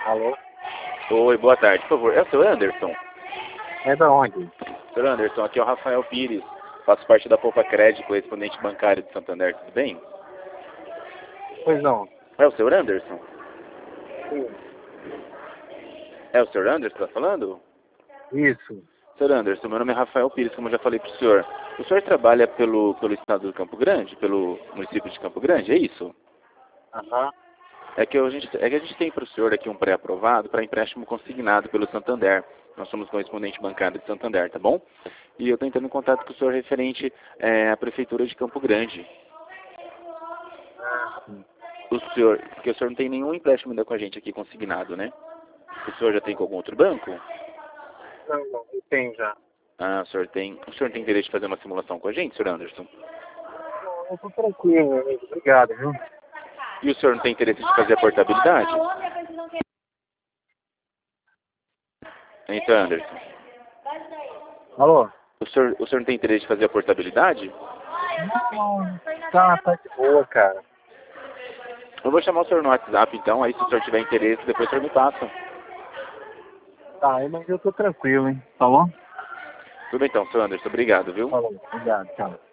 Alô? Oi, boa tarde, por favor. É o seu Anderson? É da onde? Senhor Anderson, aqui é o Rafael Pires. Faço parte da Poupa Crédito, correspondente bancário de Santander, tudo bem? Pois não. É o senhor Anderson? Sim. É o senhor Anderson que está falando? Isso. Senhor Anderson, meu nome é Rafael Pires, como eu já falei para o senhor. O senhor trabalha pelo estado do Campo Grande, pelo município de Campo Grande, é isso? Aham. É que a gente tem para o senhor aqui um pré-aprovado para empréstimo consignado pelo Santander. Nós somos correspondente bancário de Santander, tá bom? E eu estou entrando em contato com o senhor referente à Prefeitura de Campo Grande. Ah, sim. Porque o senhor não tem nenhum empréstimo ainda com a gente aqui consignado, né? O senhor já tem com algum outro banco? Não, tem já. Ah, o senhor tem interesse de fazer uma simulação com a gente, senhor Anderson? Não, eu tô tranquilo, meu amigo. Obrigado, viu? E o senhor não tem interesse de fazer a portabilidade? Então, Anderson, Alô? o senhor não tem interesse de fazer a portabilidade? Não, tá de boa, cara. Eu vou chamar o senhor no WhatsApp, então, aí se o senhor tiver interesse, depois o senhor me passa. Tá, mas eu tô tranquilo, hein? Tá bom? Tudo bem, então, senhor Anderson, obrigado, viu? Falou. Obrigado, tchau.